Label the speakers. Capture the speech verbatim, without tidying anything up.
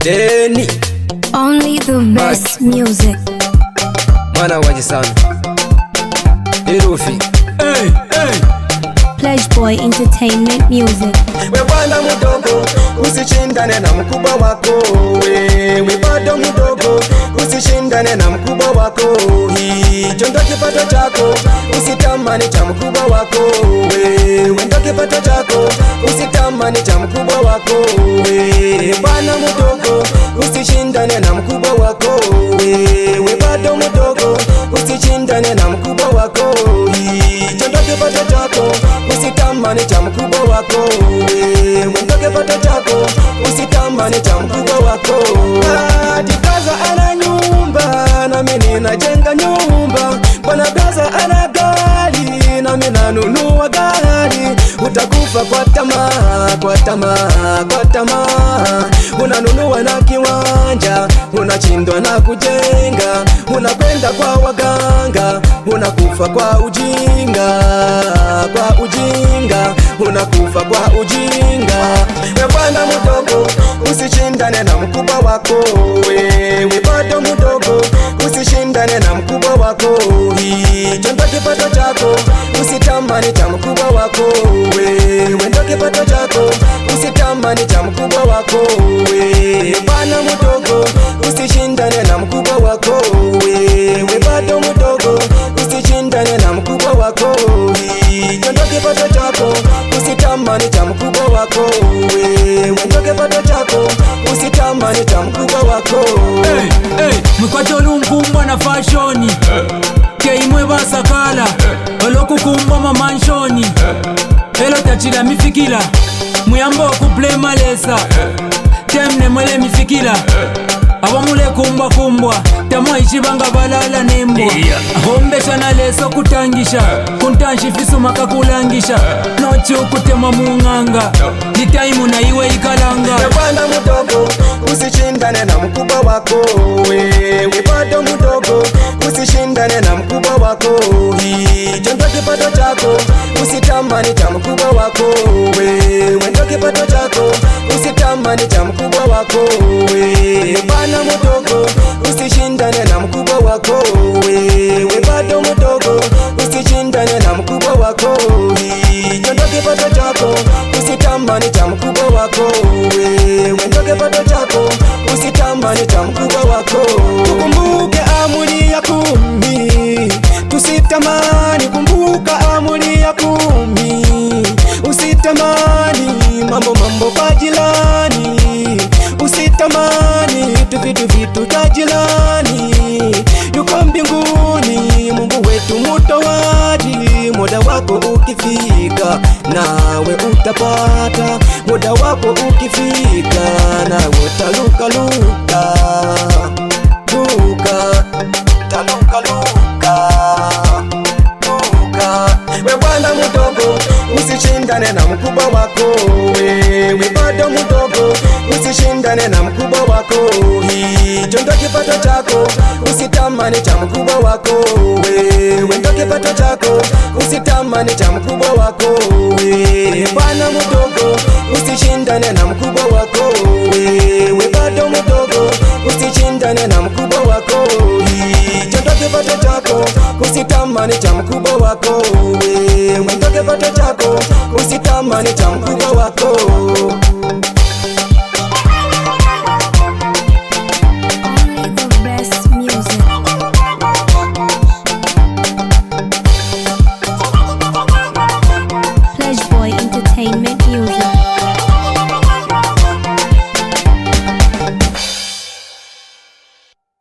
Speaker 1: Deni
Speaker 2: Only the best music.
Speaker 1: Mwana waji sana Irufi
Speaker 3: Hey, hey
Speaker 2: Pledge Boy Entertainment Music.
Speaker 1: We bwana mdogo usishindane na mkubwa wako. We we bado mdogo usishindane na mkubwa wako. Hicho ndo kipato chako, usitamani cha mkubwa wako. We we ndo kipato chako, usitamani cha mkubwa wako. We bwana mdogo usishindane na mkubwa wako. We we bado mdogo usishindane na mkubwa wako. Hicho ndo kipato chako, usitamani cha mkubwa wako. Wewe ndo kipato chako, usitamani cha mkubwa wako. Jikaza ana nyumba na mimi ninajenga nyumba. Bwana Gaza ana gari na mimi nanunua gari. Utakufa kwa tamaa, kwa tamaa, kwa tamaa. Unanunua na kiwanja, unachindwa na kujenga. Unakwenda kwa waganga, unakufa kwa ujinga, kwa ujinga, unakufa kwa ujinga. We bwana mdogo usishindane na mkubwa wako. Wewe bado mdogo usishindane na mkubwa wako. Hicho ndo kipato chako, usitamani cha mkubwa wako. Wewe ndo kipato chako, usitamani cha mkubwa wako. Wewe bwana mdogo usishindane na mkubwa wako. Wewe bado mdogo usishindane na mkubwa wako. Hicho ndo kipato chako, usitamani cha mkubwa wako. Wewe ndo kipato chako, usitamani cha mkubwa wako.
Speaker 3: Hey, hey Mkwacho lumkumbwa na fashoni Keimwe basakala Olokukumbwa mamanshoni Elo tachila mifikila Muyambo kuple malesa Temne mwele mifikila Awamule kumbwa kumbwa Tamwa ishibanga balala nembwa Hombesha na leso kutangisha Kuntanshi fisu maka kulangisha Nochi ukutema munganga Nitaimu na iwe ikalanga.
Speaker 1: We bwana mdogo usishindane na mkubwa wako. Wewe bado mdogo usishindane na mkubwa wako. Hicho ndo kipato chako, usitamani cha mkubwa wako. Wewe ndo kipato chako, usitamani cha mkubwa wako. Wewe bwana mdogo usishindane na mkubwa wako. Wewe bado mdogo usishindane na mkubwa wako. Hicho ndo kipato chako, usitamani cha mkubwa wako. Wewe ndo kipato chako, usitamani cha mkubwa wako. Tukumbuke amri ya kumi, tusitamani. Kumbuka amri ya kumi, usitamani mambo mambo kwa jirani. Usitamani vitu vitu vitu kwa jirani. Yuko mbinguni Mungu wetu mtoaji. Muda wako ukifika nawe utapata. Muda wako ukifika nawe utaluka luka luka taluka luka luka. We bwana mdogo usishindane na mkubwa wako. Wewe bado mdogo usishindane na mkubwa wako. Hicho ndo kipato chako, usitamani cha mkubwa wako. Wewe ndo kipato chako, usitamani cha mkubwa wako. Wewe bwana mdogo usishindane na mkubwa wako. Wewe bado mdogo usishindane na mkubwa wako. Hicho ndo kipato chako, usitamani cha mkubwa wako. Wewe ndo kipato chako, usitamani cha mkubwa